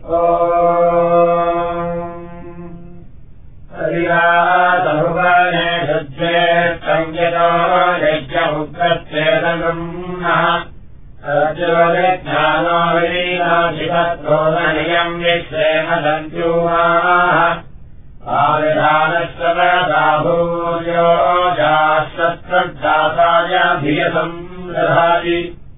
ज्ञानोऽविलीनाधिपत्रोदनियम् विश्वेमदन्त्यूमाः आविधानश्रवदाभूर्यो जाश्वत्रदातायाभियसम् दधाति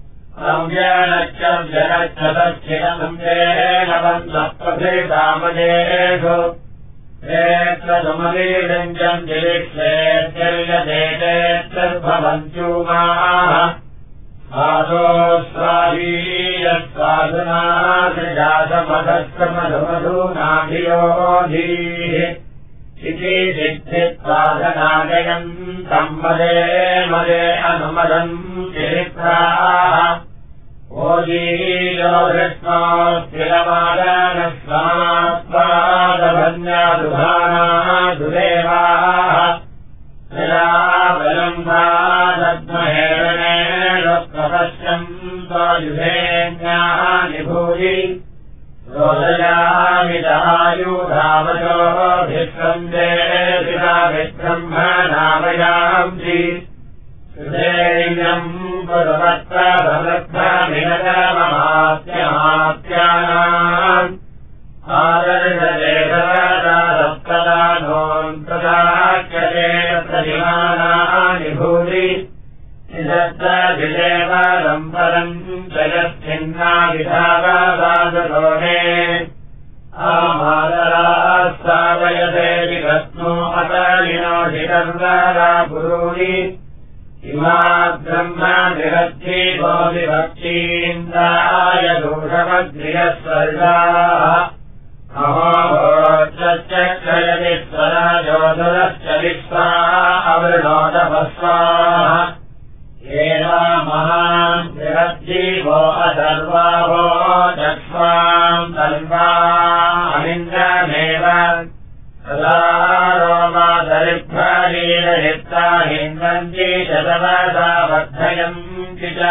संज्ञानच्चर्जनच्छतश्चिरसंजेन बन्धप्रभेदामजेषु एत्रसुमलीरञ्जम् दिलिक्षेत्यर्यदेतेत्यर्भवन्त्यूमाः स्वादो स्वाहीयस्वाधुना सृजातमधस्त्रमधुमधूनाभियोधीः इति सिद्धित्वाधनागयम् तम् मदे मदे अनुमदम् चरित्राः ओजीयो धृष्णोऽस्तिरमादनस्वात्पादभन्यादुधानादुदेवाः प्रपश्यम् स्वायुधेन्यानिभूयि रोदयामिदहायुधावचोभिस्कन्देभिब्रह्मणामयांसि सुधेयम् पुरवत्प्रभवत्प्रमिनतममात्यानाम् आदर्शदेशदानोऽन्तदाख्यते प्रतिमानानिभूति निजत्तभिदेवालम् परम् जगच्छिन्नाविधावादलोने आमादरास्तावयते विभस्मो अतलिनो हितर्वारा पुरूणि इमा ब्रह्मनिरद्धीभो विभक्तीन्द्राय दूषमग्र्यस्वर्गाः अहोचक्षयति स्वराजोदरश्च विश्वा अवृणोदपस्वाः एवा महान् निरद्धीभो अथर्वाभो चक्ष्वाम् तन्वा अनिन्द्रमेव सदा रोमादरिभ्रीरहिता हिन्वन्ति शतवसा वर्धयन्ति च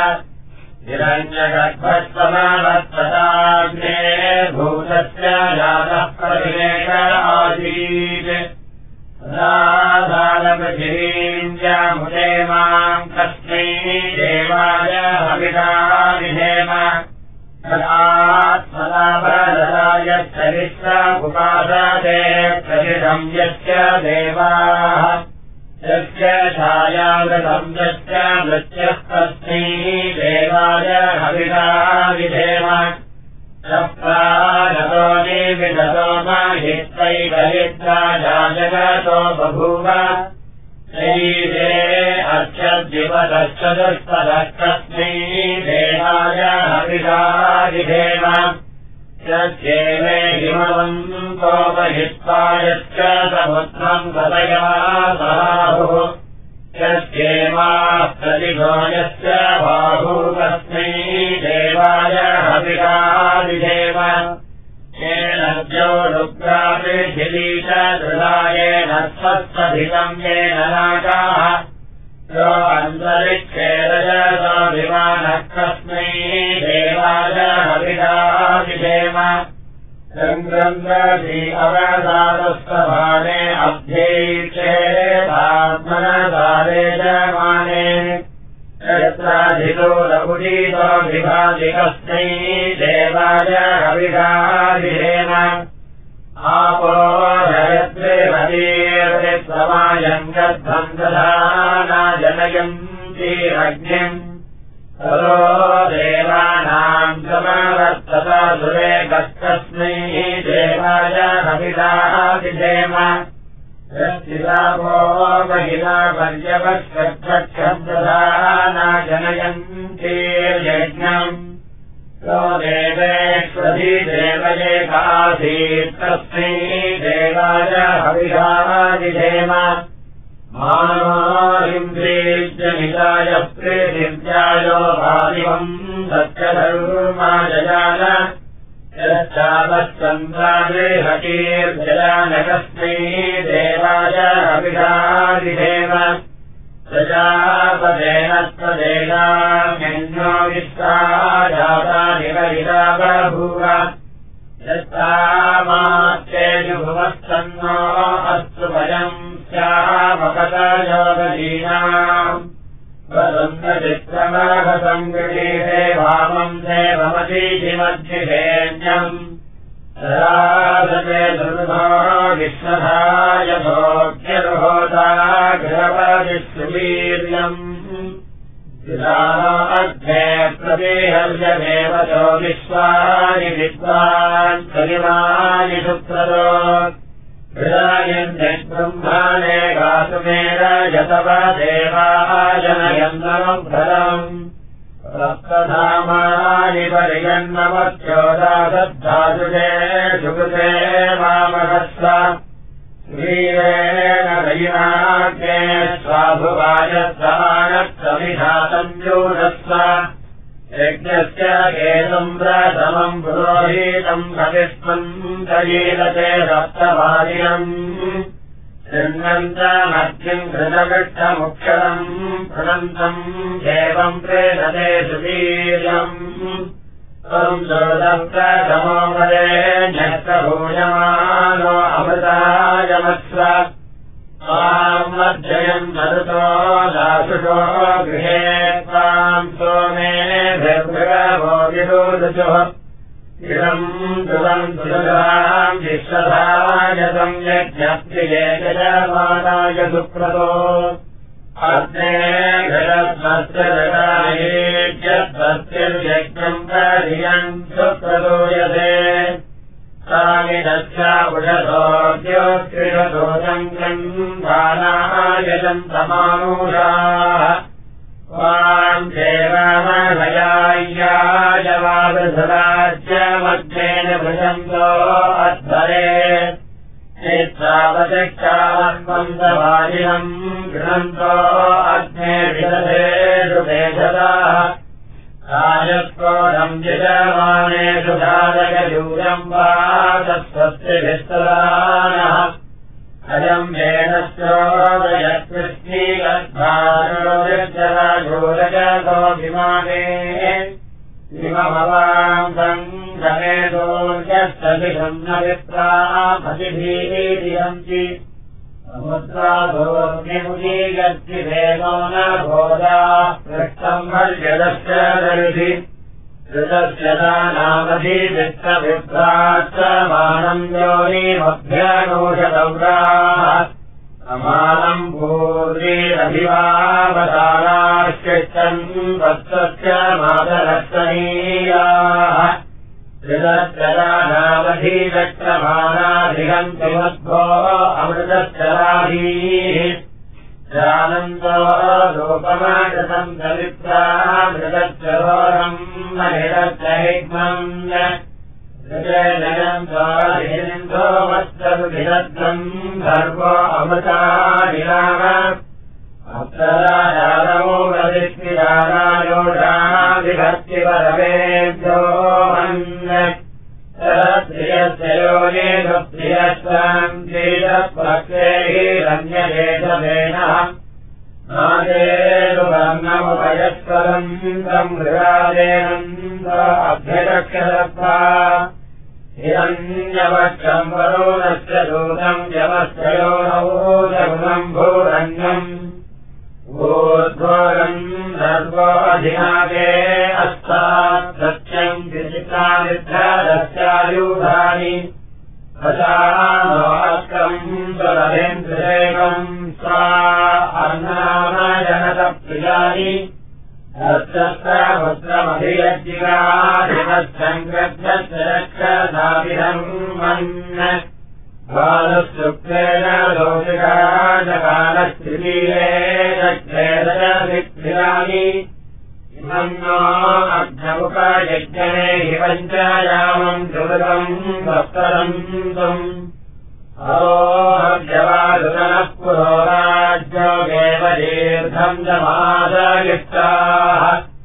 हिरण्यगर्भस्वमवत्तताग्ने भूतस्य जातः प्रतिवेश आसीत् सदाधानपृथिवीम् जामुदे माम् कस्मै देवाय हविषा विधेम सदात्मलाभदराय चरित्रमुपासते प्रतिशम् यस्य देवाः यस्य छायावृतम् यस्य मृत्यः तस्मै देवाय हविषा विधेम सप्तागतो निविगतो महित्वैकलिद्राजा जगतो बभूव शरीरे अर्चद्विपदश्चतुष्पदः कस्मै देवाय हविषा विधेम यस्येवे हिमवम् कोपहित्वा यश्च समुद्रम् गतया सहाहुः यस्येमास्तदिगो यस्य बाहू कस्मै देवाय हविषा विधेम येन द्यौ रुद्रापृथिवीश दृढायेन स्वस्वधिकम् येन नागाः यो अन्तरिक्षेरजसो विमानः कस्मै देवाय हविषा विधेम चन्द्रन्द्रसी अवसादस्तभाने अभ्यैक्षेदात्मनसारे जमाने यत्राधितो लघुजीतो विभाति कस्मै देवाय हविषा विधेम आपो हयत्रिभतीर्वित्समायम् गर्भम् दधाना जनयन्ति अग्निम् ततो देवानाम् समवर्तता सुरेकस्मै देवाय हविषा विधेम यस्तिलाभो महिला पर्यवक्षक्षम् दधाना जनयन्तीर्यज्ञम् यो देवेष्वधि देवयेकासीत् तस्मै देवाय हविषा विधेम मानोरिन्द्रियजनिताय प्रीतिर्यायो भादिवम् सत्यधर्माजजान यश्चापश्चन्द्रागृहकीर्जयानकस्मै देवाय हविषा विधेम प्रजापतेन त्वदेनान्यो विश्वा जाता निवहिता बभूव यत्तामात्येषु भुवस्तन्नो अस्तु वयम् स्यामकतयोगजीनाम् वदन्तचित्रमाघसङ्गृहीते वामम् देवमतीजिमध्येन्यम् राधते दुर्गो विश्वधाय भोग्यरुहोता गृहपदिष्वीर्यम् अग्ने प्रतिहर्यमेव चो विश्वानि विद्वान् कलिमानि सुप्रदो ब्रह्माणे गातुमेन यतव देवाजनयन्नमफलम् रक्तधामानि परिगन्नमच्योदादद्धातुजे सुकृते वामहस्व वीरेण रयिनाग्ने स्वाभुवायस्वानत्समिधातञ्जूरस्व यज्ञस्य केतुम् प्रथमम् पुरोहितम् कविस्मम् दयीलते सप्तवादिनम् शृण्वन्तमग्निम् घृतविष्टमुक्षरम् प्रणन्तम् एवम् प्रेरते सुवीर्यम् त्वम् प्रथमो वदे न्यस्तभूयमानो अमृतायमस्व त्वाम् मध्ययम् मरुतो दासुषो गृहे त्वाम् सोमेभिर्भृगवो विदुदुषुः इदम् दुरम् दुर्गाम् विश्वधायतम् यज्ञप्रिये यजमानाय सुप्रतो अग्ने घटस्वस्य जटायेत्यस्वस्तिर्यज्ञम् करियम् सुप्रतोयते सामिदस्यापुषतोऽद्योत्क्रियतोषम् गन्धानायजम् समानूषाः त्वाम् देवामहयाय्यायवादधराज्यमध्येन भृशन्तो अध्वरे नेत्रावचक्षावन्वन्तवाजिनम् गृह्णन्तो अग्ने विदधेषु भेषदाः राजस्कोरम् यजमानेषु धारकयूयम् वा तत्स्वस्तिभिस्तदानः अयम् वेदश्चोदयत्कृष्णीलद्भारोजराजोरजतो विमाने इममवाम् सङ्गमेदोर्यस्तभिषम् न विप्रामतिभीरियन्ति समुद्राधोऽग्निमुदीगत्ति वेदो न भोजा पृष्टम् हर्यदश्च दर्शि ऋतस्य दानामधिवित्तविभ्राट्समानम् योनिमभ्यनोषदव्राः समानम् पूर्वीरभिवावताराश्चिष्टम् वत्सस्य मातरस्तनीयाः ऋतस्य दानामधिचक्रमानाधिगन्ति मध्वो अमृतश्चराधीः जानन्तो रूपमाकृतम् दलित्रामृतस्य घोरम् महिरस्य हिग्मम् ऋजयन्तोऽधिनिन्दो वत्सरुधिरत्नम् भर्गो अमृतानिराम अप्सराजानमो वदिष्टिरायोषाभिभक्ति परमेभ्यो मन् प्रियस्य योनेषु प्रियस्वाम् चेदपक्षैरन्यदेशमेनः नादेषु वर्णमुपयस्वरम् तम् मृगादेनन्द अभ्यदक्षदत्वा हिरण्यवक्षम् वरुणस्य दूतम् यमस्य योनौ जगुणम् भूरण्यम् ऊर्ध्वरम् सर्वोऽधिनागे अस्तात् सत्यम् विचित्रानिद्रादस्यायुधानि अशानोऽस्कम् स्वरभेन्द्रदेवम् स्वा अर्णामजनतप्रियानि तत्सहस्रमुद्रमभियज्जिगाधिमच्छङ्कृत्यस्य रक्षसाभिधम् मन् बालुशुक्लेन दोषिका जकालस्त्रिलीले दक्षेदशभिक्रियानि इमम् नो अग्नमुपयज्ञने हि पञ्चयामम् दुर्गम् वत्सरन्तुम् अरोहव्यवादुनः पुरो राज्योगेव दीर्घम् जमादयुक्ताः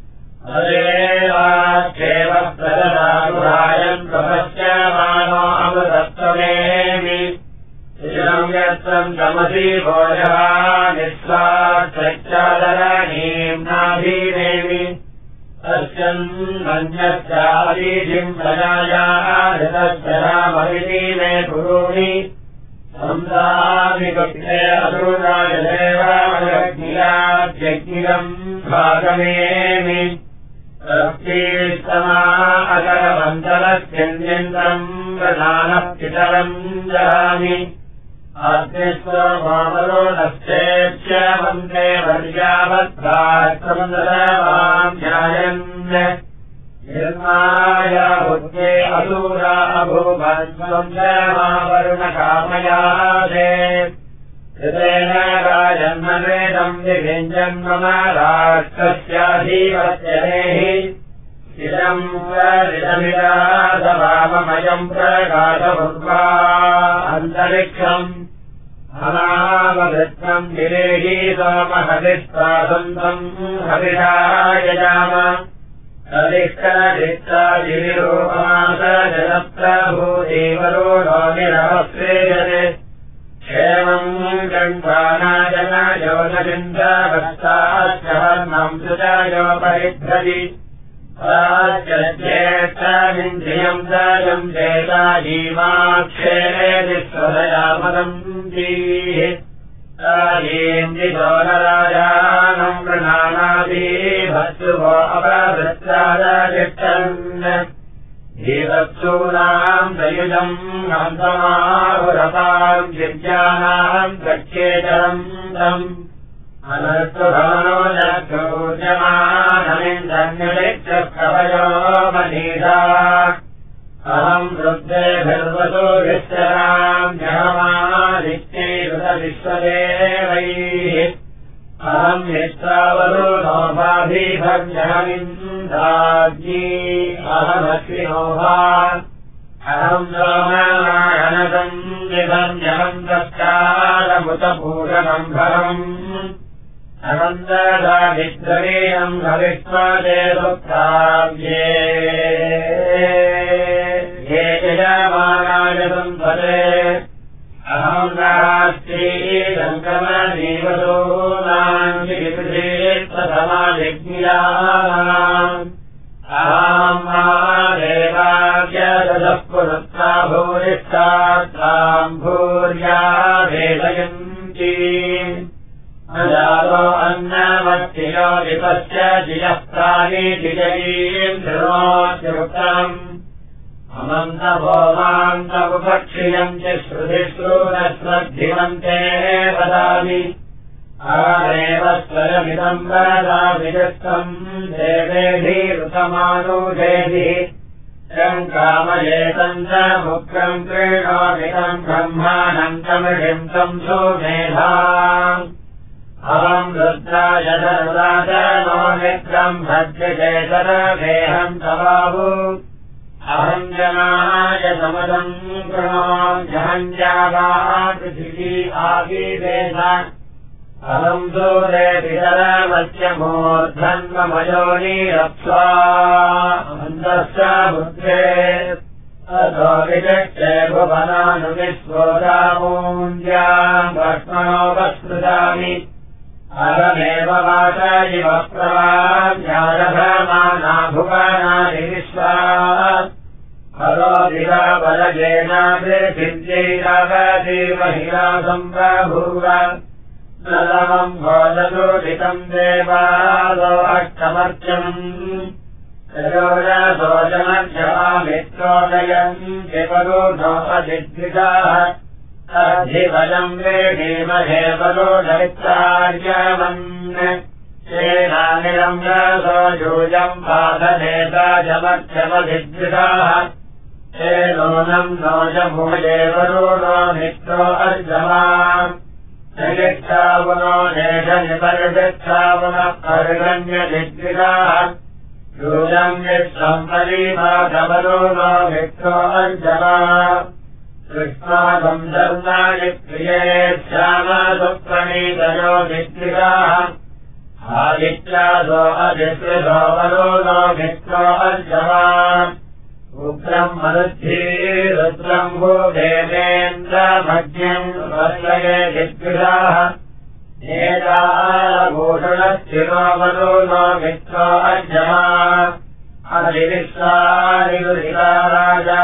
अदेवाख्येव प्रददानुरायम् प्रपश्यमानो अमृतत्वमेमि इदम् यत्तम् तमसि भोजः निःस्वार्थच्चादरणीम् नाभिनेमि पश्यन्नन्यस्यादीधिम् प्रजायाः ऋतस्य रामरिति मे कुरूणि संसारिकृत्ये असूरायदेवामयज्ञिराज्ञिरम् भागमेमि रक्तीस्तमा अकरमन्तरस्यन्यन्द्रम् प्रधानः पितरम् जहामि आत्मेश्वरमामरो नश्चेत्य वन्दे वर्यावद्भात्रमन्दरमाम् ध्यायन् निर्माया बुद्धे असूरा अभूवन्वरुणकामयादे हृदेन राजन्मवेदम् विभिञ्जन् मम राष्ट्रस्याधीवत्यनेः इदम् प्रदिशमिराधभावमयम् प्रकाशभुर्वा अन्तरिक्षम् अनामवृत्तम् गिरेही सोमहविस्तासन्तम् हविषायजाम अधिष्ठनदिष्टादिविरूपमासजनप्रभूदेवरो नोनिरवस्रेयते क्षेमम् गण्वानाजनयोगचिन्द्रवस्ताश्चवर्णम् सुजयोपरिद्धति ज्येष्ठामिन्द्रियम् दयम् चेताजीमाक्षेति स्वदयामदन्तीः तायेन्द्रिदोनराजानम् प्रणानादिभत्सुभो अपवृत्तादतिष्ठन् धीवत्सूनाम् दयुजम् हन्तमाहुरताम् दिव्यानाम् गच्छेतरम् तम् अनस्तुभवनो जगूर्जमानमिन्द्रन्यलिक्षकवयो मनीषा अहम् वृद्धेभिर्वसुभिश्चराम् जगमादित्यैरुतविश्वदेवैः अहम् निष्ठावरुणोभाभिभव्यहमिन्दाज्ञी अहमश्विनोभा अहम् सोमनायनसम् विभव्यहम् दक्षालमुतपूषणम् भरम् अनन्ददामित्रवीयम् भविष्मदे सुप्ताव्ये ये यजमानाय सम्पदे अहम् नास्तीरङ्गमजीवसूनाम् विकृतीत्वसमाधिज्ञानाम् अहम् महादेवाव्यदः पुरुत्रा भूरिष्ठात्ताम् भूर्या वेदयन्ती अजातो अन्नमत्तियो विपश्य जियः प्राणीतिजयीम् धृणोत्युक्तम् अमन्तभोमान्तमुपक्षियम् च श्रुतिश्रूनश्रद्धिमन्ते वदामि आदेव स्वरमिदम् वदाभिजस्तम् देवेभिरुतमानुजेभिः यम् कामयेतम् च मुक्तम् क्रीणोमितम् ब्रह्माणम् तमिषिम् तम् सुमेधा अहम् रुद्राय धनुराजनो नित्रम् भद्रचेतरगेहम् तवाहु अहम् जनाय समदम् कृणोम् जहञ्जावापृथिवी आगीवेश अहम् दूरे पितरमत्यमूर्धन्वमयोनिरप्स्वा अन्तश्च बुद्धे अथो विचक्षे भुवनानुविश्वोदामूल्याम् भस्मनोपस्मृतामि अहमेव वाचा इव प्रवाज्ञारभमाना भुवनानि विश्वा हरो दिवा बलजेनाभिर्भिद्यैरावतीर्महिला सम्प्रभूव नलमम् भोजदूषितम् देवादो अष्टमर्त्यम् तयोजसोजमध्यमामित्रोदयम् शिवगोढो अधिद्विषाः अधिवलम् वेणीमहे वरोधरित्रार्यमन् शेनानिरम् रसो यूयम् पादनेताजमध्यमधिद्विषाः शेनोनम् नोजभुजे वरुणो मित्रो अर्जमाम् निलिक्षावुनो नेषनिपरिक्षावुनः पर्गण्यधिद्विषाः यूयम् विश्वम् परीभागवरुणो मित्रो अर्जमा कृष्णादम् धर्माणि प्रिये श्यामसुप्रणीतयो विद्विषाः आदित्यासो अधिश्रितो वरुणो मित्रो अर्जमा उग्रम् मरुद्धीरुद्रम् भूदेवेन्द्रमज्ञम् वर्षये विद्विषाः एताभूषणस्थिरो वरुणो मित्रो अर्जमा अधिविश्वारिगुरिता राजा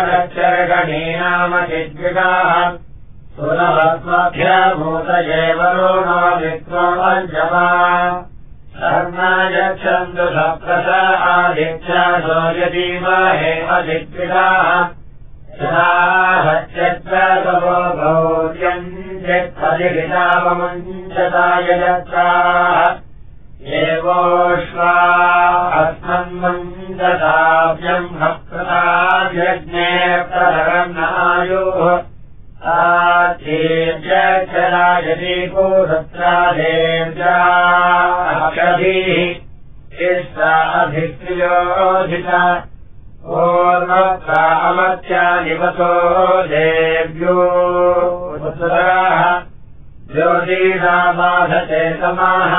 रक्षर्गणीनामचिद्विगाः सुरवत्मभ्यभूतये वरुणो विक्रो अञ्जमा शर्मा यच्छन्तु सप्रस आदित्यासो यदीमहे अदित्विगाः हत्यत्र तवो गौर्यम् यत्परिहितावमुञ्चताय यत्राः एवोष्वा अस्मन्मञ्जताभ्यम् भक्ताभ्यज्ञे प्रहरन्नायुः आद्येभ्यक्षरायदीपूरत्रादेव्याभिः इष्टाभिक्रियोधिता ओर्वक्ता अमर्त्यानिवतो देव्यो पुत्राः ज्योतिषाबाधते समाः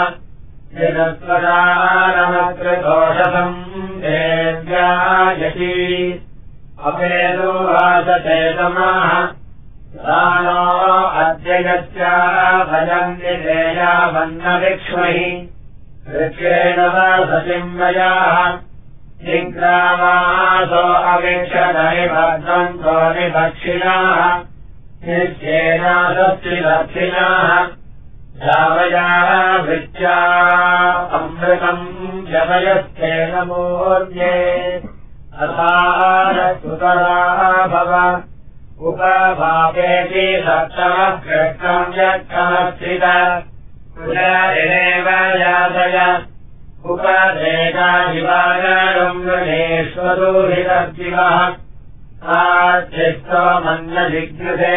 यदस्वदानमकृतोषसम् देव्यायती अपेदो वासते समाः दानो अद्य यस्या भजम् निवेया वन्नविक्ष्महि वृक्षेण वासतिम् वयाः निग्रामासो अवीक्षणनिभद्वन्तो निभक्षिणाः निश्चेनासस्त्रिदक्षिणाः जावया वृत्या अमृतम् जवयस्तेन मूर्ध्ये असारसुतरा भव उपभावेति सप्तमः कृष्णम् यत्कमस्थित पुनरेव यातय उपदेशादिवागणम् गणेश्वरोहितशिवः आच्छिस्तो मन्नजिज्ञुषे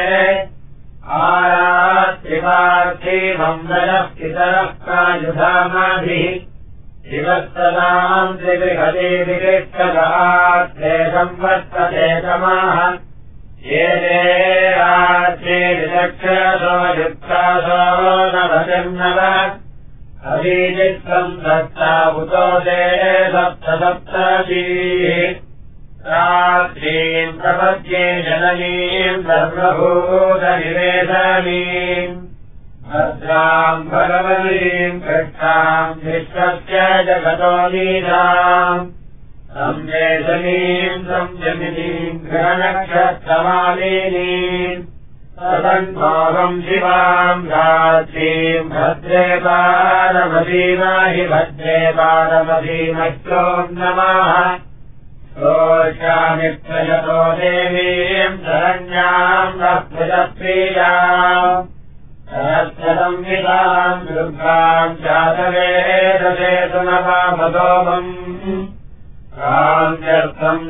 आरात्रिपार्थी मन्दलः पितरः कायुधामाभिः शिवस्तदाम् त्रिगृहते विकृष्टगात्रे संवर्तते समाः ये रात्रे विचक्षरसो युक्तासो नवतिर्नव अभिजित्वम् दत्तावुतो ते सप्तसप्ततीः रात्रीम् प्रपद्ये जननीम् सर्वभूतनिवेशनीम् भद्राम् भगवतीम् कृष्णाम् विश्वस्य जगतो लीलाम् संवेशनीम् संयमिनीम् ग्रहनक्षत्रमालिनीम् तदन्मोहम् शिवाम् रात्रीम् भद्रे पारमधीमहि भद्रे पारमधीमह्यो नमः ोषामित्रयतो देवीम् शरण्याम् रक्तप्रियाम् सहस्रसंहिताम् दुर्गाम् चातवेदसेतुनवामदोमम् काम्यर्थम्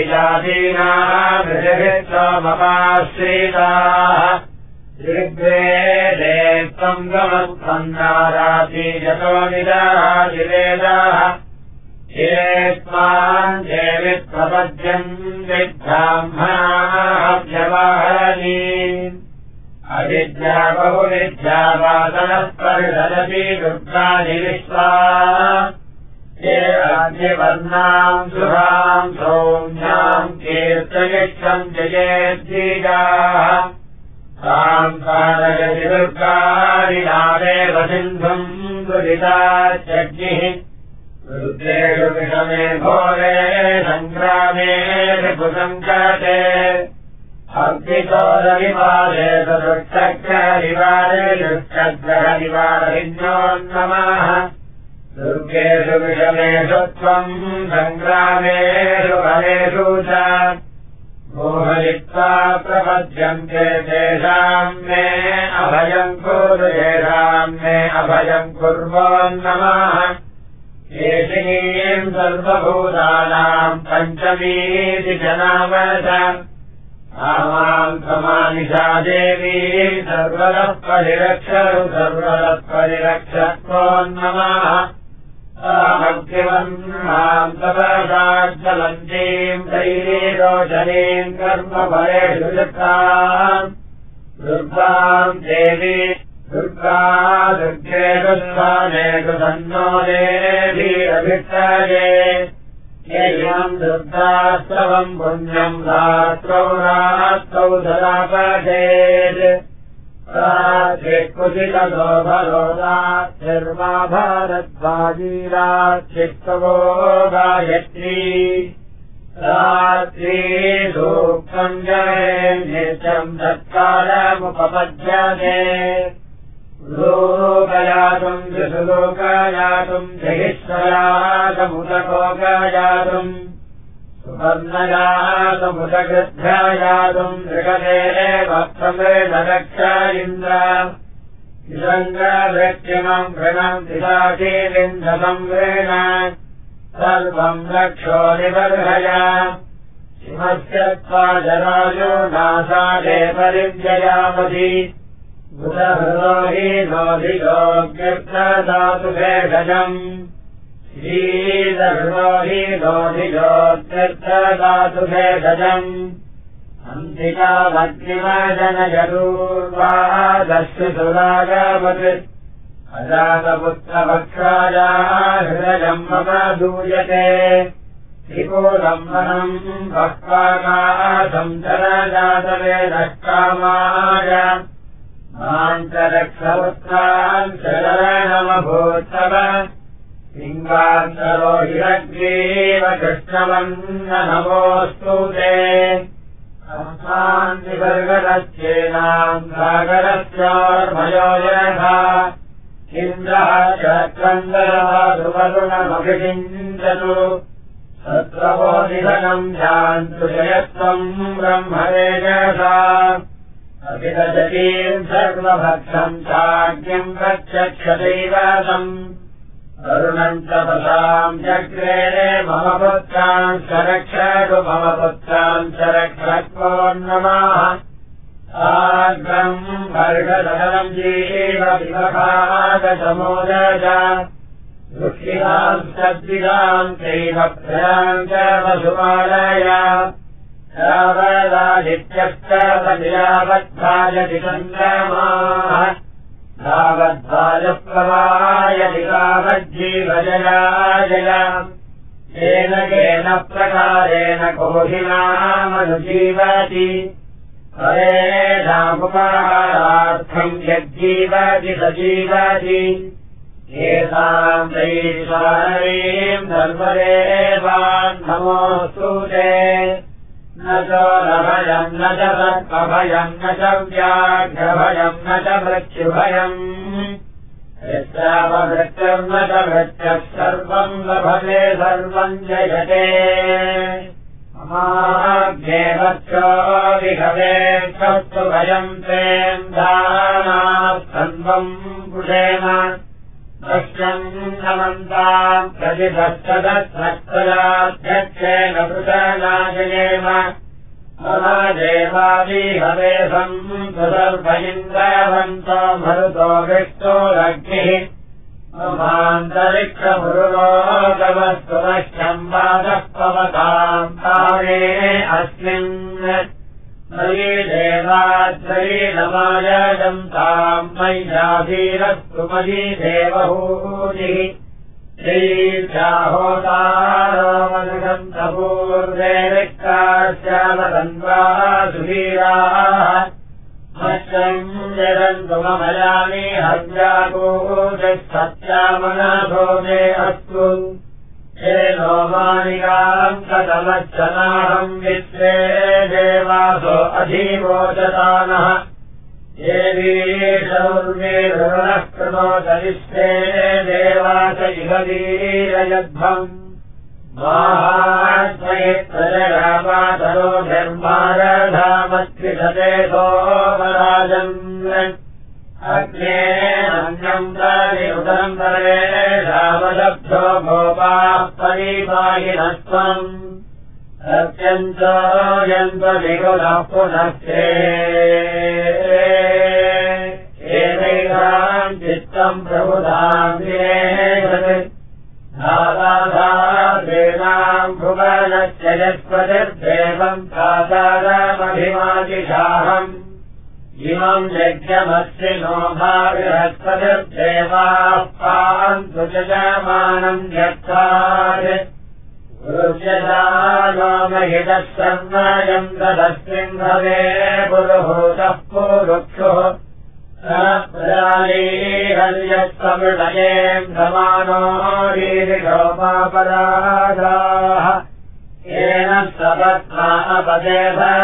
दद्धिजातीनामपाश्रीताः ऋग्वेदे त्वम् गमत्सन्नाराति यतो निराजिवेदाः ये त्वाम् देवि प्रपद्यम् विद्ब्राह्मणाभ्यवाहनीम् अविद्या बहुविद्या वासनः परिषदति दुर्गादिविश्वा ये राज्यवर्णाम् शुभाम् सौम्याम् कीर्तयिष्यम् जयेद्वीजाः ताम् कारयति दुर्गादिनादेव सिन्धुम् दुरितात्यग्निः रुद्रेषु विषमे घोरे सङ्ग्रामे रिपुसङ्कटे अग्निचोरनिवारे दुष्टग्रहनिवारे दुष्टग्रहनिवारिण्यो नमः दुर्गेषु विषमेषु त्वम् सङ्ग्रामेषु फलेषु च मोहयित्वा प्रपद्यन्ते तेषाम् मे अभयम् कुरु येषाम् मे अभयम् कुर्वो नमः केशिनीम् सर्वभूतानाम् पञ्चमीति च नाम च आमाम् समानिषा देवीम् सर्वतः परिरक्षतु सर्वतः परिरक्षत्वो नमः तामग्निवन्नाम् तपसाज्ज्वलन्तीम् दैवीरोचनीम् कर्मफलेषु युक्ताम् दुर्गाम् देवी दुर्गा दुर्गेषु स्थानेषु तन्नो देवीरभिष्टये येषाम् दुर्गास्तवम् पुण्यम् रात्रौ रात्रौ सदा पठेत् रात्रे कुचितो भरोदार्मा भारद्वाजीराक्षिस्तवो गायत्री रात्री सूक्तम् जये नित्यम् तत्कालमुपपद्यते लोकयातुम् त्रिशुलोकयातुम् जहिष्वयातमुदकोकयातुम् सुवर्णयातमुदगृध्यायातुम् दृगते वक्त्रमेण रक्ष इन्द्र विसङ्गवृत्तिमम् घृणम् दिशाशीलिन्दसम् वृण सर्वम् रक्षो निबर्हय शिवस्य त्वा जरायो नासादे परिव्ययामधि बुधहृदो हि नोधियोग्यर्थदातु भेषजम् श्रीदहृदो हि नोधियोग्यर्थदातु भेषजम् अन्तिकामग्निमजनयदूर्वादश्रुसुरागवत् अजातपुत्रवक्षाया हृदयम् मम दूयते त्रिपुरम्बनम् भक्त्वाकाशम् चरजातवेदकामाय मान्तरक्षपुत्रान् शरणमभूत्तव लिङ्गान्तरो हिरग्रीव कृष्णवन्न नमोऽस्तु ते अस्मान्निवर्गदश्चेनाम् सागरस्योर्मयो यथा इन्द्रः चक्रन्दरः सुवरुणमभिषिञ्चतु सत्रवोदिधनम् जान्तु जयत्वम् ब्रह्मवेजसा अभिगजतीम् सर्वभक्षम् चाज्ञम् प्रत्यक्षदैव तम् अरुणम् तपसाम् चक्रे मम पुत्रान् सरक्षतु मम पुत्रान् सरक्षत्वो नमः आग्रम् वर्गदलम् जीव विवभागसमोदज दुःखिताम् सद्विदाम् चैव प्रयाम् च वसुपालय यावदादित्यस्तपदियावद्भाजति चन्द्रमाः तावद्भाजप्रवायति तावज्जीवजयाजय येन केन प्रकारेण कोहिनामनुजीवति परेणामुपहारार्थम् यज्जीवति सजीवति येषाम् दैश्वरीम् धर्मदेवान् नमोऽस्तु ते न च लभयम् न च सर्पभयम् न च व्याघ्रभयम् न च मृत्युभयम् यस्यापमृत्युर्न च मृत्युः सर्वम् लभते सर्वम् जयते ममाज्ञेवत्यो विहवे क्षस्तु भयम् तेम् दानात् सर्वम् पुषेम दश्यम् नमन्ताम् प्रतिदस्तदत्सक्तयाध्यक्षेण पृतनाजयेम मम देवादिहवेशम् सुसर्प इन्द्रवन्तो मरुतो विष्णो लग्निः ममान्तरिक्षपुरुलोकवस्तु नश्यम् वादः पवताम् तामे अस्मिन् मयि देवाद्वयि नमायजम् ताम् मय्याधीरस्तु मयि देवहूतिः श्रीर्याहोतारो मनुषन्तपूर्वे रिक्ताश्यामतन्वा सुवीराः मह्यम् यदन्तु ममयानि हव्याकूजः सत्यामनाथो मे अस्तु येनो मानिकाम् कथमच्छनाहम् विश्वे देवासो अधिवोचतानः ये वीरशौर्वीरुणः कृणोत विश्वे देवास इह वीरयध्वम् माहात्मयित्रजयामातरो निर्मारधामत्रिशते सोमराजन् अग्ने अन्यम् तनिरुदम् परे रामलब्धो गोपाः परिपाहिनस्त्वम् सत्यम् च यन्त्वविगुणः पुनस्ते एतैषाम् चित्तम् प्रबुधाम् विनेशत् धाताधातेनाम् भुवनस्य यस्पतिर्देवम् प्रासादमभिमातिशाहम् इमम् यज्ञमस्ति नो बृहस्पतिर्देवाः पान्तु च जमानम् यत्तात् गुरुष्यजानो महितः सर्वयम् तदस्मिन् भवे पुरुहूतः पुरुक्षुः प्रजालीहर्यस्तमृतये धमानो रीरिषोपापराधाः येन सपत्नापदे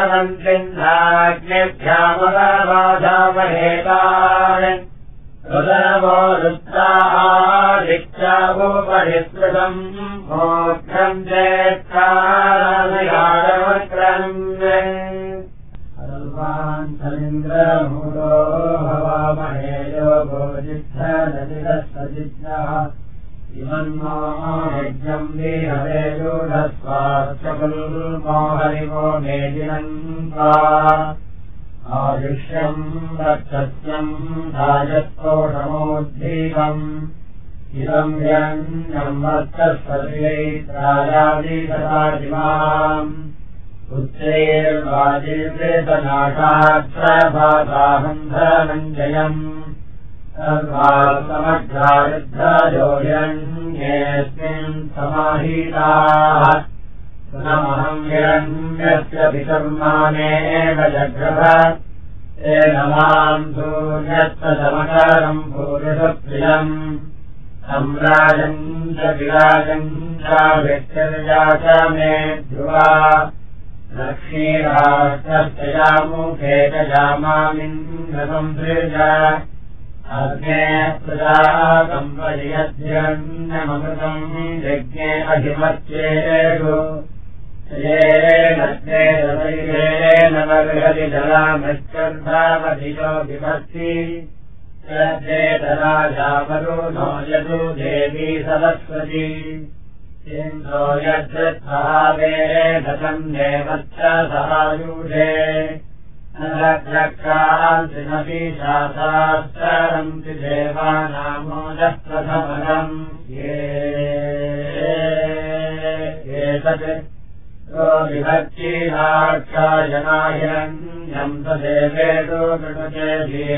भवन्तिन्धाग्निभ्यामवाधामहेतान् रुदनवो रुद्रादित्यावोपरिस्मृतम् मोक्षम् चेत्कारामिहारवक्रम् सर्वान् समिन्द्रमूलो भवामहे योगो जिद्धनदिरस्वजिद्धः इमन्नो यज्ञम् विहवे रूढस्वार्थकुल्मो हरिवो मेदिनन्त्वा आयुष्यम् रक्षस्यम् राजत्कोषमोद्दीपम् इदम् यज्ञम् वर्चस्वतीत्रायादिकराजिमाम् उच्चैर्वाजिर्वेदनाशास्त्रभासाहन्धनञ्जयम् सर्वासमग्रायुद्धयोऽन्येऽस्मिन् समाहिताः पुनमहम् हिरण्यस्य विकर्माणेव जग्रभ तेन माम् सूर्यस्तमकरम् पूरुषप्रियम् सम्राजम् च विराजम् च व्यक्तिर्या च मे ध्रुवा लक्ष्मीराष्ट्रस्य यामुखे च यामामिन्द्रसंसृज अग्ने प्रजाकम्पयद्यन्नमृतम् यज्ञे अधिमत्येषु येन तेन वर्हति जलामृत्यर्धावधियो विभक्ति यद्वेदराजावरुणो यदु देवी सरस्वती इन्द्रो यद्भावेदकम् देवच्च सहायुषे नरक्षान्तिमपि शासास्तरन्ति देवानामोदः प्रथमगम् एतत् विभक्तिराक्षायनाहिरण्यम् तदेवेदो गृणुते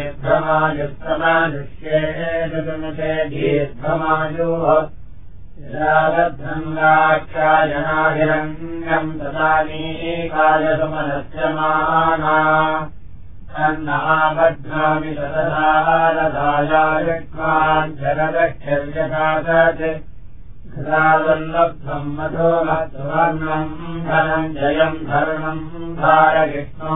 दीर्घमायुस्तमायुष्येषु गृणुते दीर्घमायुः राक्षायनाहिरण्यम् तदानीकालसुमनस्य माना तन्नाबध्नामि सतधारधायायुष्मान् जगदक्षर्यकाशत् घृतावल्लब्धम् मधो सुवर्णम् धनञ्जयम् धर्मम् भारविष्णो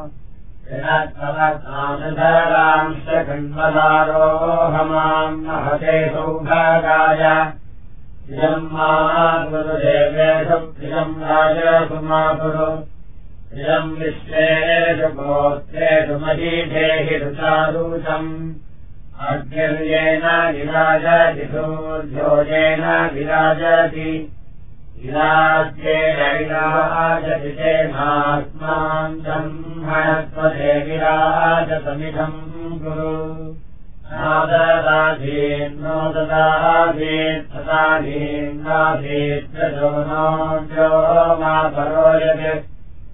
यत्तवत्नामधरांश्च कण्वदारोहमाम् महते सौभागाय प्रियम् मा गुरुदेवेषु प्रियम् राजकुमाकुरु प्रियम् विश्वेषु गोत्रेषु महीधेहि ऋचारूषम् अग्निर्येण विराजति सूर्योजेन विराजति विराज्येन विराजति तेनात्मान् ब्रह्मणस्पदे विराजतमिदम् कुरु नाददाधीन्नो ददाधीत् तदाधीन्नाधीत् प्रजो नो जो मा परोयते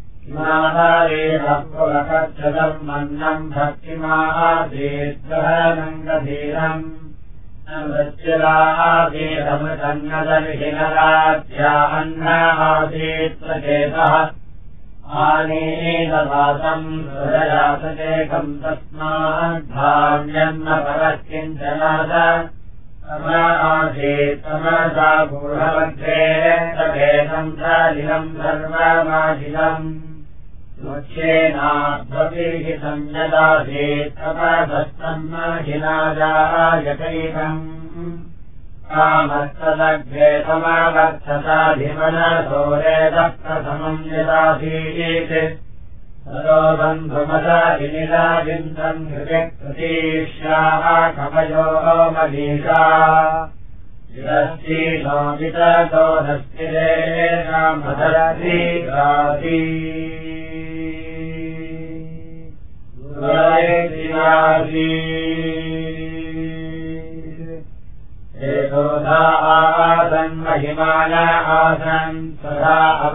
पुलकच्छदम् मन्नम् भक्तिमाधीद्गहनम् गभीरम् नृत्यलाधीरमृतन्नदर्हिनराज्या अन्नाधीत्प्रचेतः आनीतवासम् हृदयासचेकम् तस्माद्धान्यन्न परः किञ्चनाद तमसा गूढमध्ये तभेदम् साधिनम् सर्वमाधिलम् मुख्येनाध्वपीहितम् यदाधीत्तमधस्तन्महिनाजायकैकम् कामस्तदग्रे समावर्तताधिमनसोरेदः प्रथमम् यदाधीत् ततो बन्धुमदाभिनिराजिन्तम् हृदिप्रतीष्याः कवयो मनीषा शिरस्तीनो विततो नस्तिरेषामधरतीराती एकोधा आसन्महिमान आसन् तथा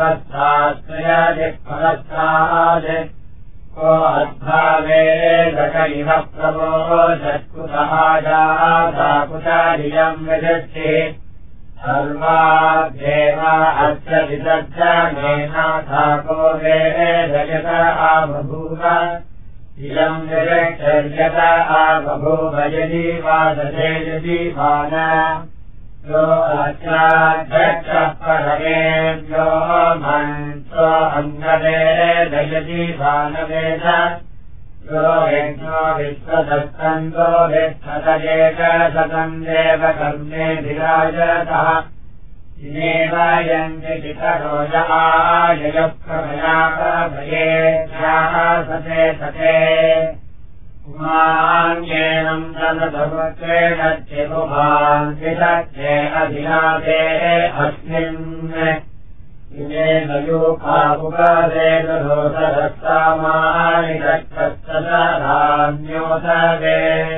अवस्थात्रयादिक्फलस्ताद् को अद्भावेदकैव प्रबोधत्कुतः जाता कुचारियम् विदृष्टिः सर्वाद्देवा अस्य विदग्धमेनाथा को वेदयत आबभूव इयम् निरक्षर्यत आबभूव यदि वादशेयदीवान यो अत्राध्यक्षः परमेभ्यो मन्त्रो अङ्गदे दयदीवानवेद यो यज्ञो विश्वदस्तन्तो विश्वतजेकशतम् देवकर्मेऽधिराजतः इमेव यन्ति चितरोजहाययः प्रभयापभयेभ्यः सते सते उमान्येनम् तदधवत्वेन चिबुभान् विदत्ते अधिनाथे अस्मिन् इमेन यूपापुपदेन दोषदस्तामानि दक्षस्तदान्योतवे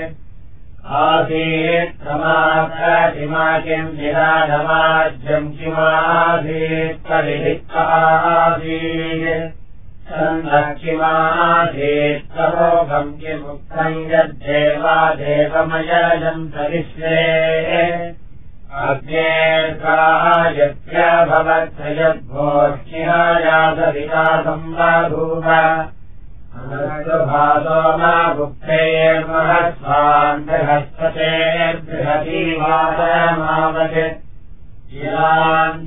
आसीत् समाप्रतिमाकिम् निराधमाज्यम् किमासीत् परिहित्वासीत् सन्दक्षिमासीत् सरोगम् किमुक्तम् यद्देवा देवमयजम् सविश्वे अग्नेर्कायत्यभवत् यद्भोष्णिहायासविकासम् बाधूव अनर्गभासो न गुप्तेर्महस्वान् बृहस्पतेर्बृहतीवासमावत् इलान्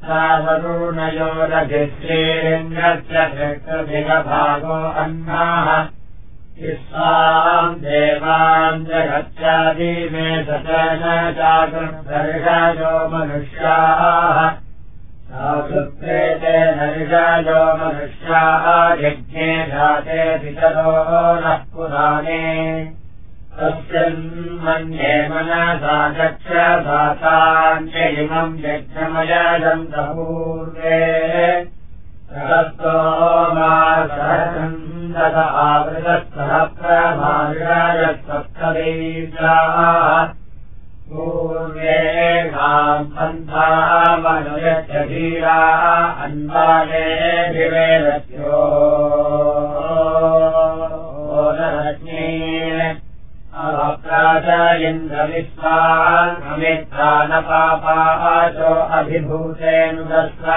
चित्तावरुणयोरभिश्रीरिन्द्रस्य कृष्णभिगभागो अन्नाः इस्वाम् देवान् जगत्यादिमे सचन चाकृर्दर्शयो मनुष्याः साधुप्रेते नर्षयो मनुष्याः यज्ञे जाते पितरो नः पुराणे तस्मिन्मन्ये मनसा चक्षसातान्य इमम् यज्ञमयजम् पूर्वे सहस्रोमासहस्रम् दश आवृतः प्रभाषायः सप्तवीर्याः पूर्वेषाम् पन्थामनुयश्च धीराः अन्वाने विवेदस्यो अप्राच इन्द्रविश्वान् अमित्रानपापाचो अभिभूतेऽनुदस्व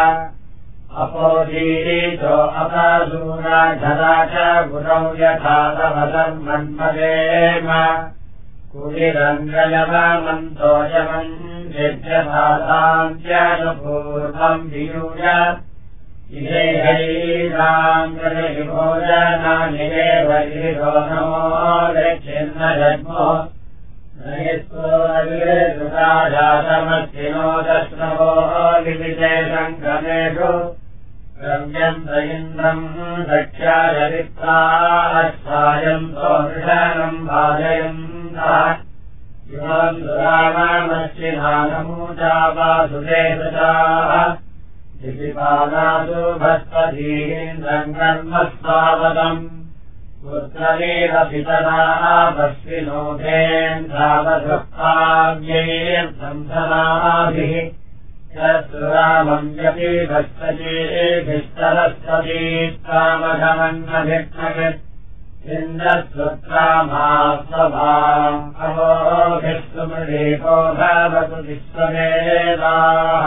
अपोदीचो अपासूराधरा च गुरौ यथा तवधर्मन्मदेम कुलिरङ्गयमन्तोऽयमम् यज्ञभासान्त्यनुपूर्वम् वियूय इहेहैराङ्गभोजनानि एव गिरिशो नमो दक्षिन्न जग्मो नहिस्तोरविरुताजातमस्तिनो दश्रवो विविधे सङ्गमेषु रम्यन्त इन्द्रम् दक्ष्यायवित्ताः स्वायन्तो वृषणम् भाजयन्तः इमाम् सुरामश्चिधानमूजा वासुदेवताः दिपिपानासु भस्पतीन्द्रम् कर्मस्वावतम् पुत्रमेव पितराः भस्विनोतेन्द्रावधुःखाव्यैर्दन्धनाभिः यत्सुरामम् यपि भस्पतीभिस्तरस्वतीत्तामघमन्नभिक्ष्मभित् इन्द्रस्वत्रामास्वभाम् अवोभिः सुमृढीको भवतु विश्ववेदाः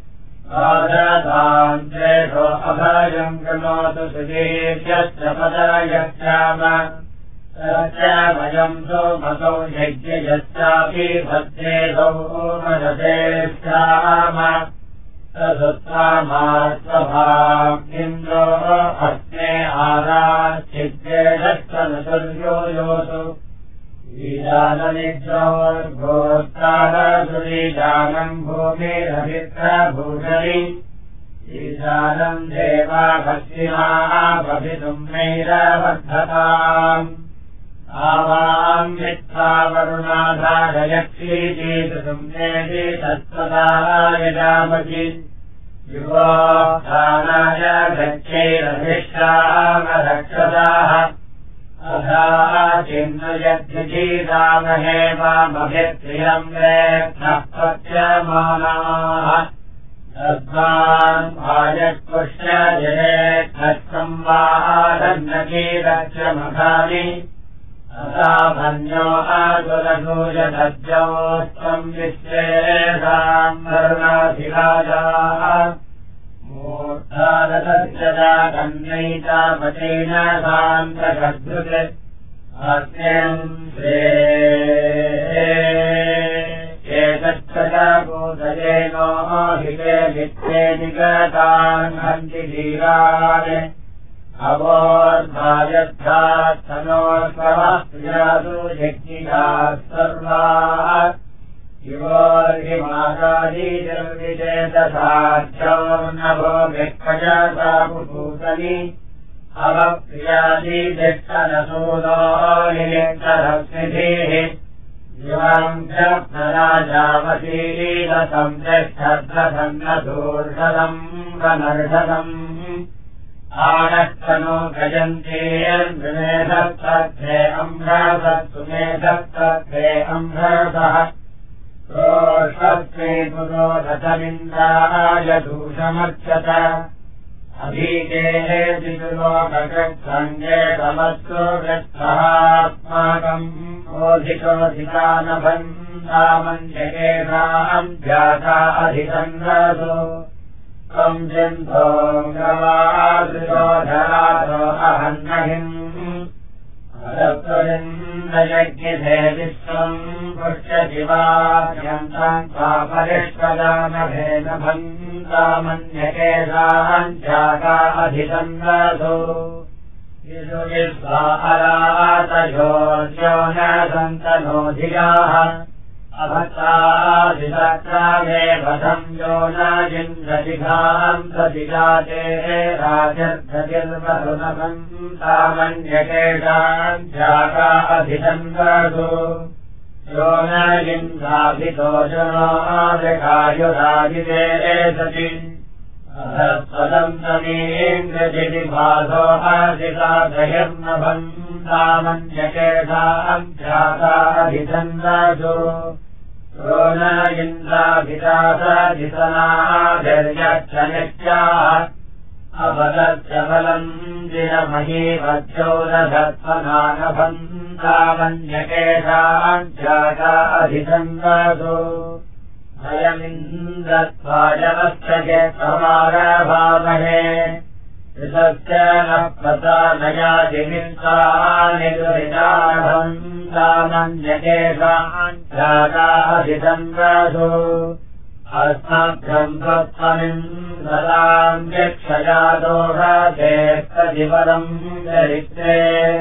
आददान्तेषो अभयम् कृणोतु सुदीर्यश्च पदयश्चाम तच्च वयम् सोमसौ यज्ञयश्चापि भद्रेदौ मनसेश्चाम तदुत्तामास्वभाम् इन्द्रो अस्मे आराच्छिद्येषस्तनतुर्यो योतु ईशाननिद्रोर्गोत्तारसुरीशानम् भूमिरभित्रभूषणि ईशानम् देवा भक्तिमाः भवितुम् नैरवर्धताम् आवाम् मित्रा वरुणाधारयक्षीजीतुम् नेति तत्त्वदायजामसि युवोत्थानाय गच्छैरभिष्टामरक्षसाः अधा चिन्नयद्विजीतामहे वामभित्रियम् वेत्नः पच्यमानाः तद्वान् भाजत्पुष्य जयेत्नः संवाहारन्नकीरक्षमघानि असामन्यो आदुरसूयसज्जोस्त्वम् विश्वेषाम् वरुणाधिराजाः मूर्धारतस्यदा कन्यैतापतेन सान्तषद्भृत् अस्यन्त्रे एतच्छूतयेनो हिते मित्रे निगतान् हन्ति धीरान् अवोर्धायद्धात्तनोर्भवस्त्रियासु यज्ञियाः सर्वाः युवोर्हिमागादीजर्विजेतसाक्षौर्नभो विक्खजसा पुपूतनि अवप्रियादीजिष्टनसूदो निलिङ्गरस्मिभिः युवम् च प्रराजावशीलसंतिष्ठद्रसन्नधूर्षदम् वनर्षदम् आनस्तनो गजन्तेर्विमेधत्तत्रे अम्भ्रसत्सुमेधत्तत्रे अम्भ्रसः रोषस्मे पुरो रथमिन्द्राय दूषमर्चत अभीकेः दिशुलोककृत्सङ्गे तमस्सु वृत्तहास्माकम् ओधिकोधिकानभन्तामन्यकेषाम् जाता अधिसङ्गसु त्वम् जन्तो गवादृशोधरातो अहन्नहिम् अदत्तरिन्दयज्ञिधे विश्वम् पुष्यशिवार्यन्तम् पापरिष्पदानभेन भन्तामन्यकेषाम् जाता अधिसङ्गसु यशो विश्वा अरातयोर्यो न सन्तनोधियाः अभक्तादिसक्रामे वधम् यो न जिन्द्रदिघाम् सदिजाते राजर्धतिर्वरुणभन्तामन्यकेषाम् जाता अधिसङ्गसु यो न जिन्द्राभितोषणो आदृकायुराजिते सति अधस्पदम् तमीन्द्रजिदिभासो हर्षितादहिर्नभन्तामन्यकेषाम् जाता अधिसङ्गसु यो न इन्द्राभिदासदिसनाभिर्यच्छनित्याः अपदत्यबलम् दिनमहीवच्छौरधत्वनानभन्तामन्यकेषाम् जाता अधिसङ्गसु अयमिन्द्रत्वायवस्तके समारभामहे ऋतस्य नः प्रसादयादिमिन्तानि दुरिताभन्तामन्यकेषाम् जाता अधिसङ्गसु अस्मभ्यम् त्वत्त्वमिन्द्रताम् यक्षयादोषते प्रतिपदम् चरित्रे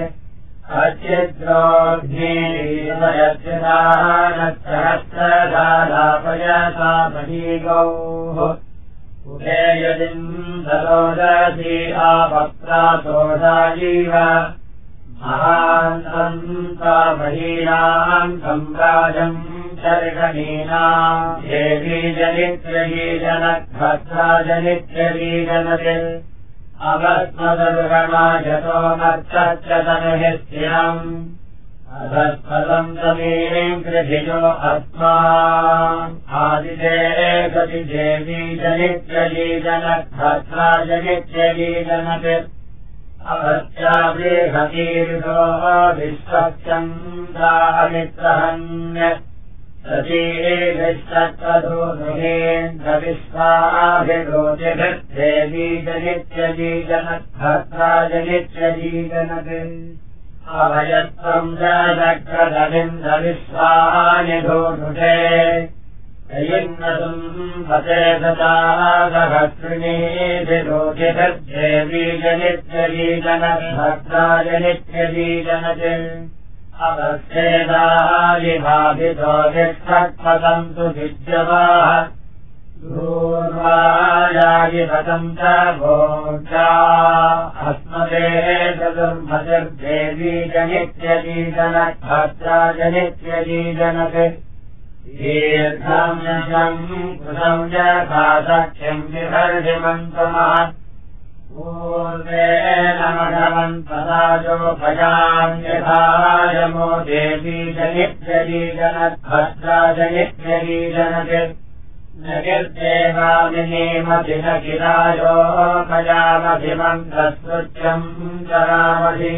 अच्छिद्रोऽग्निरयच्छिदानच्छहस्रधालापयसा महीगौः उदेयदिन्दरोदसी आपप्रातोषायीव महान्तमहीनाम् सम्राजम् शर्षणीनाम् देवीजनित्यजीजनभद्राजनित्यजीजनति अवस्मदर्गणायतो मत्सच्च तनुहि स्थिरम् अधस्पदम् तमीम् कृधिजो अस्मा आदिते गति देवीजनित्यजीजनभद्राजनित्यजीजनति अवस्याभिहतीर्षो विश्वच्चन्द्रामित्रहन्य सतीविश्वत्वधूर्वीन्द्रविश्वाभिरोचिभिर्देवीजनित्यजीजनभद्राजनित्यजीजनति अभयत्वम् जगद्रदविन्दविश्वानिधूषुषे ययिन्नतुम् पते सदागभक्तृणीभिरोचिभिर्देवीजनित्यजीजनभद्राजनित्यजीजनति अवस्येदालिभाभितो विष्ठत्पतन्तु विद्यवाः दूर्वायागिपतम् च भोजा अस्मदे चतुर्भजर्देवीजनित्यजीजनभद्राजनित्यजीजनति दीर्घम् यशम् कृतम् यथासख्यम् विभर्जिमन्तमः पूर्वे नमघवन्तदाजोपयाम् यथा यमो देवीजनित्यजीजनभद्राजनित्यजीजनति न कीर्तेवामिनीमधि न किरायोपयामभिमन्त्रस्तुत्यम् चरामधि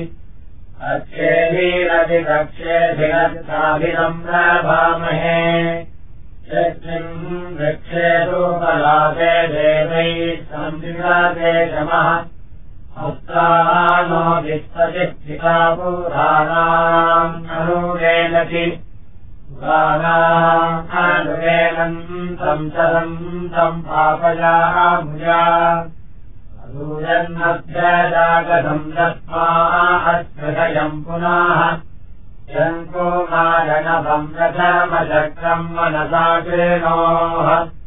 अच्छेभिरधिकक्षेभिरस्ताभिदम् प्रभामहे यस्मिन् वृक्षेषु पलासे देवैः संविदाते शमः उत्तानो विस्ततिः पिता पुराणाम् अनुवेलति पुराणानुवेलम् संसरम् पापयामुजा असूयन्नभ्यजागतम् दत्त्वा अस्मृतयम् पुनः यङ्कुमारणभम् रथमचक्रम् मनसा कृणोः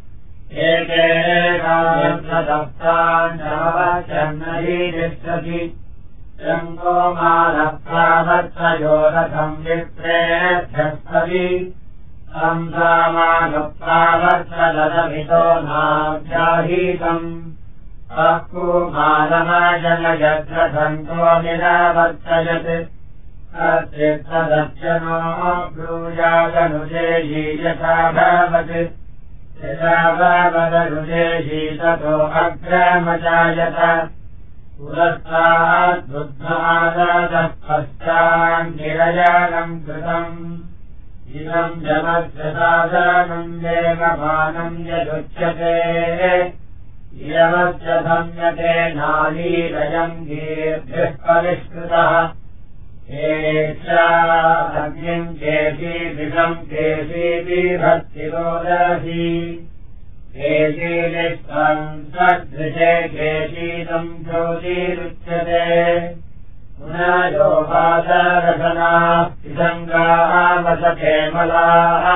एकेकान्नदप्तान्नवचन्नरीतिष्ठति शङ्कोमानप्रावर्तयो रथम् विप्रेभ्यस्तति संसामानप्रावर्तलमितो नाभ्याहीतम् अकुमानमजनयद्रथन्तो निरावर्तयत् अत्रिक्तदर्शनो ब्रूयागनुजेयी यथा भवत् यथा भवदनुजेयी ततो अग्रमजायत पुरस्ताद्बुद्धमादतः पश्चान्निरयानम् कृतम् इदम् जमस्य साधनम् देवमानम् यदुच्यते इयमस्य संयते नालीरयम् गीर्भिः परिष्कृतः एष्याग्निम् केशीभिषम् केशीभिभक्तिरोदसी केशीनिष्ठम् सदृशे केशीतम् ज्योतिरुच्यते पुनयोपादरसनाः पिसङ्गावसकेमलाः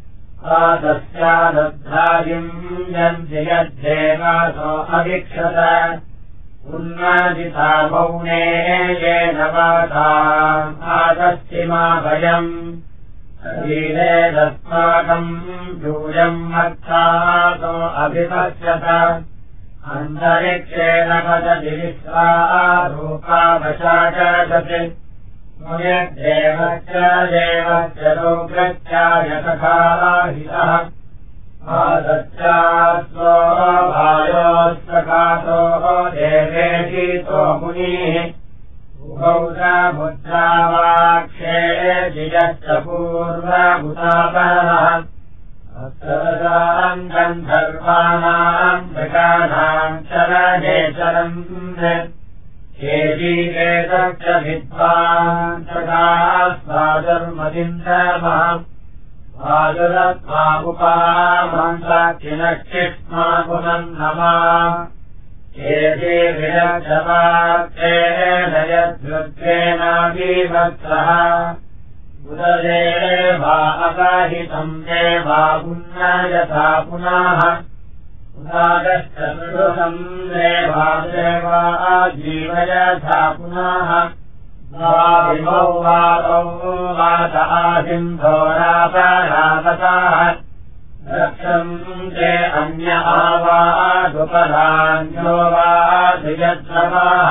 आदस्यादद्धारिम् यन्ति यद्धेवासो अवीक्षत उन्नादिता मौने येन वाताम् आदस्तिमा भयम् शरीरेदस्माकम् यूयम् मत्तातो अभिपश्यत अन्तरिक्षेण पतति विश्वारूपावशाचरति मुनिर्देवश्च देवश्च लोकश्चाय तथाहितः आदश्चास्वो भायोस्तकातो देवेशीतो मुनिः उभौ च मुद्रावाक्षे जियश्च पूर्वभूतापरः अप्सरसाम् गन्धर्वाणाम् मृगाणाम् चरणेचरम् केशीकेतश्च विद्वान् तथा स्वादुर्मदिन्द्रमः आदुरत्मामुपामन्साक्षिणक्षिष्मा पुनन्नमा केशीविरक्षवाक्षेण यद्वृत्तेनाभिवत्सः उददेवा अगाहितम् देवा पुनर्यथा पुनः उदागश्च सुषुतम् देवा देवा जीवयथा पुनः विमौ वातौ वात आसिन्धोरापरापताः रक्षम् ते अन्य आवादुपरान्यो वाधियद्रवाः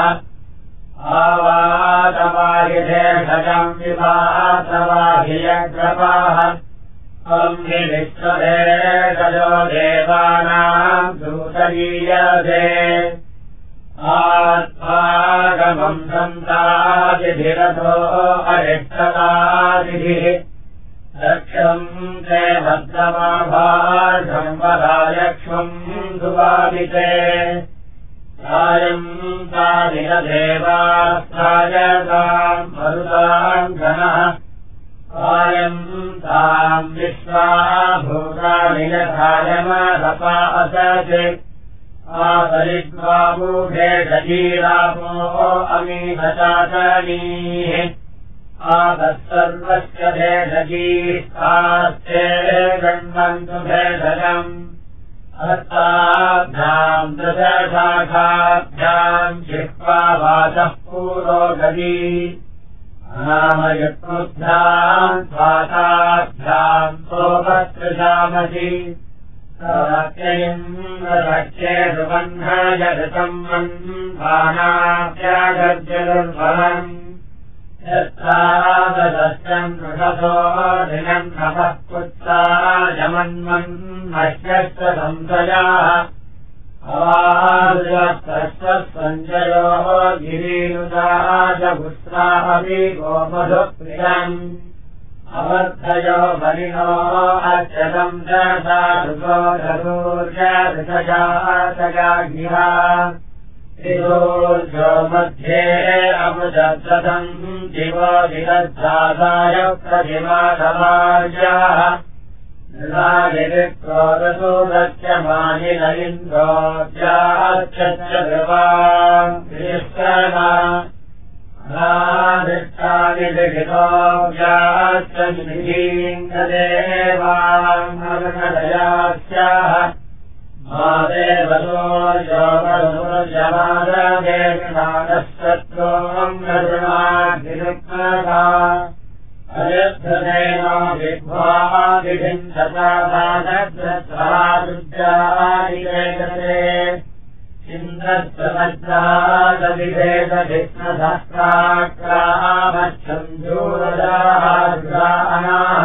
आवातवाहिधेषजम् विवातवाहियग्रवाः विश्वदेशयो देवानाम् दूतरीयते आत्मागमम् सन्तादिभिरथो अरिष्टतादिभिः रक्षम् ते भद्रमाभाषम् वदायक्ष्मम् दुवादिते सायम् तादिनदेवास्थायताम् मरुताम् घनः सायम् ताम् विश्वाभूतानि यथायमदपा असते आसरिद्वाबूढे शजीरापो अमीहचातनीः आदत्सर्वस्य भेषजीस्थास्ते गण्वन्तु भेषजम् हस्ताभ्याम् दशशाखाभ्याम् जिह्वा वाचः पुरोगती अनामयुक्मुद्भ्याम् स्वाताभ्याम् सोपस्पृशामसि रक्षेषु बन्धयऋतम् बन्धानाभ्यागर्जदुर्बलम् यत्रादशम् नृषसो दिनम् नभः पुत्सायमन्मन्नश्यश्च संशयाः अवादुरस्तस्य सञ्जयो गिरीरुदाजपुत्रापि गोमधुप्रियम् अवर्धयो बलिनो अच्यतम् दशारुतो चतुर्यदृशजातया गिरा ो मध्ये अमुदम् दिवो विदधासाय प्रतिमाधमार्याः क्रोधसो दत्यमानिल इन्द्रोऽध्याश्च कृपादिष्टानि लिखितोऽव्याश्च निधीन्द्रदेवाङ्गदयास्याः मादेवसोऽजोपरुजमादेवनादशत्रोऽङ्गृणाग्निरुक्मता अयद्धनेनो विद्वादिभिन्दतादादृत्सादुज्जादिवेदते इन्द्रस्वमज्जादिभेदभिष्णधस्ताक्रामच्छन्दूरदाहार्गानाः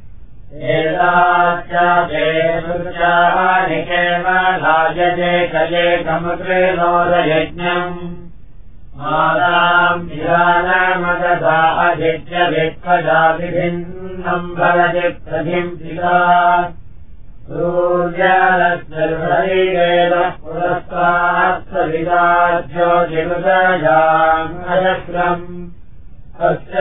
एताच्चादेशुचानिकेवलायते कलेकमुद्रेणोदयज्ञम् माताम् ध्यानमदधा अजित्य वित्वजाभिभिन्नम् भवति प्रतिम्पिता सूर्यालस्यर्वैवेदः पुरस्तात्सविदाज्योतिरुदजाङ्गयस्रम् तस्य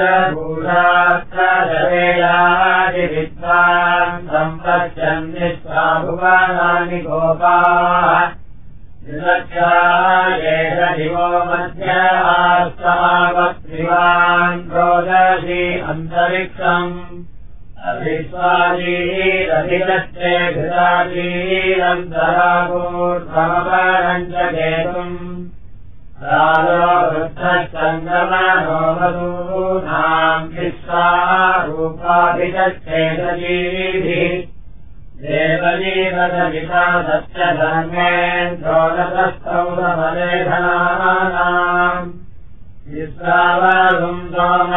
भूषात्तदवेयादिविद्वान् सम्पश्यन् निःस्वाभुवानानि गोपाः विलक्ष्यायेष दिवो मध्य आस्तावत्रिवान् रोदसी अन्तरिक्षम् अभिस्वादीरधिलक्ष्ये घृतादीरन्तरापूर्वमपरम् च केतुम् रालो वृद्धश्चन्द्रमनो वसूनाम् विश्वारूपाभिषच्छेदजीभिः देवजीवदविता सत्य धर्मेन्द्रोदतस्तौरमलेधनानाम् विश्वावरुम्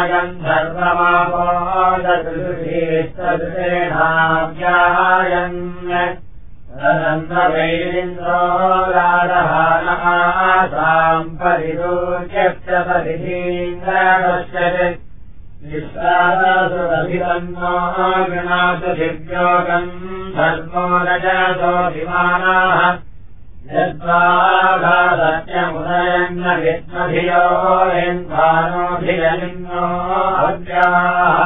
सोमगन्धर्वमापोदकृषीस्तदृशेणाव्यायन् तदन्तवैरिन्द्रो राडहानहासाम् परिदूर्यश्च परिधीन्द्रपश्यत् विश्वासुरभितन्नो गृणातु दिव्योगम् धर्मो रजतो विमानाः यद्वाघासत्यमुदयन्न विद्मधियो यन्भानोऽभिजनिन्नो अव्याः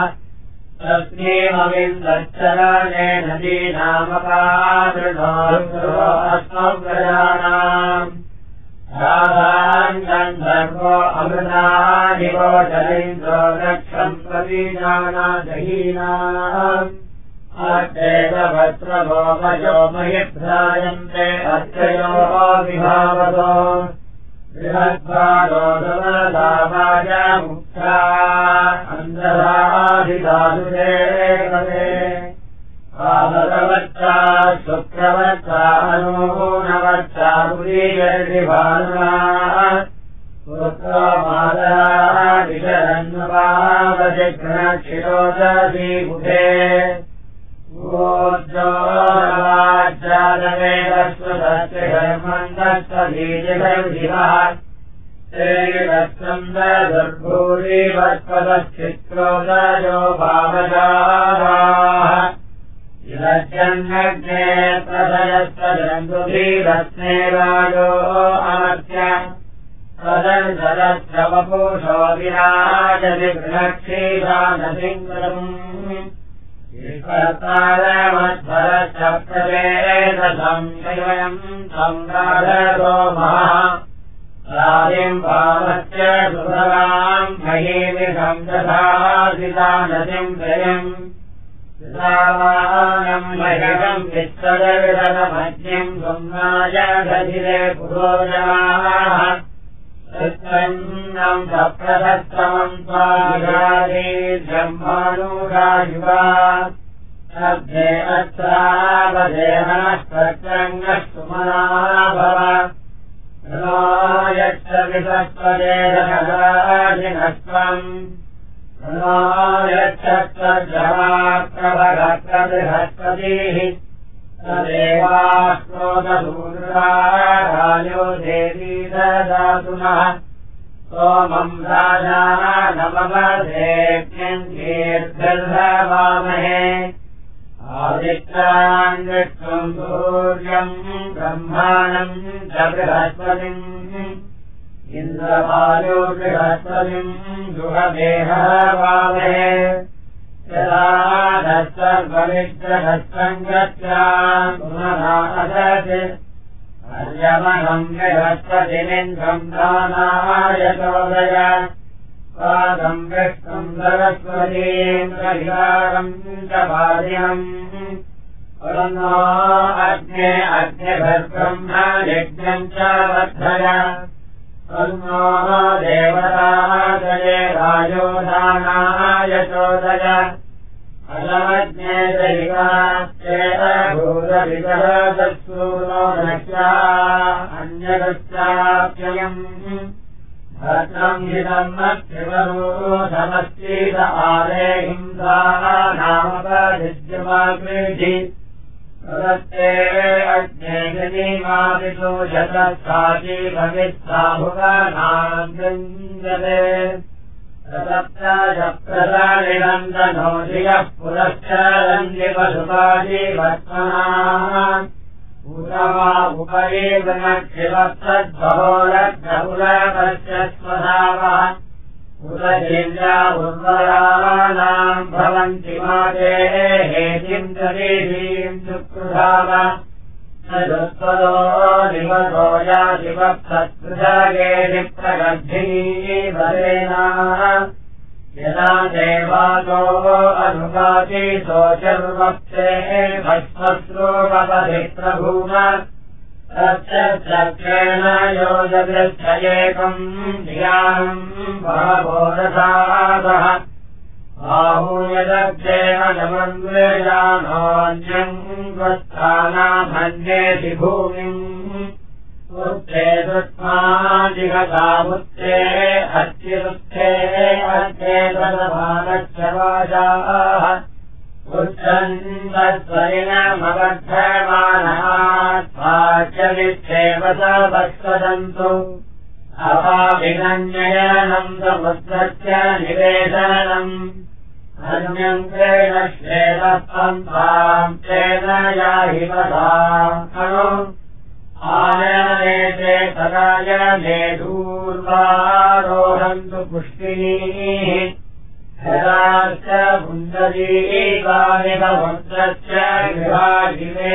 तस्मीमविन्दच्चरणे नदीनामपादृढो अस्मव्रजानाम् राधाङ्गन्धर्वो अमृतादिवो जलीन्द्रो लक्षम् प्रतीजानादहीनाम् अत्येतवत्रगोपयोमहिभ्राजन्ते अत्ययो विभावतो बृहद्वादोदमदावाजमुक्ता अन्धराधिदादुदेवते पादवच्चा शुक्रवच्चा अनूनवच्चा पुरीयर्दिभानुना पुत्रो मातरा विशरन्नुपावजिघ्नक्षिरोदसी बुधे ोज्जोराज्यादवेदस्वदस्यधर्मन्दस्वदीजिभिर्दिवः तेजस्कन्दर्भूरिवत्पदश्चित्रोदयो भावजाराः इलज्जन्नग्ने प्रदयस्वजन्तुभिरस्नेरायो अमर्त्य तदनुसरस्रवपुषो विराजति गृहक्षीरानसिंहम् कर्तारमध्वरश्चक्रवेदसंशयम् सम्राजतो महः राजिम् वामस्य सुभगाम् महीमिषम् दधासितानसिम् प्रियम् कृतावानम् महिषम् विश्वदविरतमज्ञम् सुम्नाय गधिरे पुरोजनाः तत्सन्नम् सप्रधस्तमम् त्वाभिराजीर्ब्रह्माणूरायुवा सभ्ये अत्रावदेहनः प्रत्यङ्गः सुमनाभव ृणायच्च विसत्त्वदेशराजिनस्त्वम् ृणायच्छत्रभगत्रबृहस्पतिः तदेवास्त्रोदसूर्यायो देवी ददातु नः सोमम् राजानमवधेऽग्निम् दीर्घर्धवामहे आदित्यान् विष्णुम् सूर्यम् ब्रह्माणम् च बृहस्पतिम् इन्द्रवायो बृहस्पतिम् दुःखदेहवावे यदा सर्वमित्रहस्तम् गच्छान् पुनरादत् अर्यमणम् बृहस्पतिमिन्द्रम् दानाय चोदय पादम् विष्णुम् सरस्वतीम् रविवारम् च पाद्यम् पुनः अग्निभर्ब्रह्म यज्ञम् च वर्धय पुनः देवतादये राजोदानाय चोदय अलमज्ञे दैवाश्चेत भूतवितरदस्सूनो नश्या अन्यगस्याप्ययम् भद्रम् हितम् शिवरूढमस्तीत आदे हिंसाः नामपदिद्यमाग्निधि प्रदत्ते अग्ने गतिमादिषु शतसाची भवित्साभुवनान्द्रिञ्जते प्रदत्तप्रदानिनन्दनो धियः पुरश्च रञ्जिपशुपाजीवत्मनाः उतमा उपरि वनक्षिवत्सद्बहोरग्नपुरपश्यस्वधावः उदजिल्या उर्वराणाम् भवन्ति मातेः हेतिम् दरीहीम् सुकृधाव सदुत्पदो दिवसो याशिवत्सत्कृजागेहि प्रगर्भिणी वरेणाः यदा देवातो अनुगाति सोचर्वप्ते भस्मस्रोपपदि प्रभूम तच्चक्षेण योजदृच्छयेकम् ध्यानम् बहवो रथावः आहूयदक्षेण नमन्वेजानोऽन्यम् स्वस्थानामन्येति भूमिम् उत्थे दुष्मादिगतामुत्थे अत्युत्थे अध्ये तदमानक्षवाजाः उच्छन्दस्वरिणमवर्धमानात्माचलिच्छेव स वत्सदन्तु अपाभिनन्ययनम् समुद्रस्य निवेशनम् अन्यम् क्रेण श्वेतः पन्थाम् तेन याहि वदाम् अनु आयनेते तदायने दूर्वारोहन्तु पुष्टिनीः हराश्च पुण्डरीकानि समुद्रस्य विभाजिने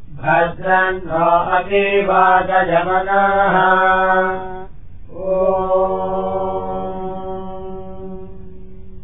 भद्रम् नो अतिवाचजमनः ओ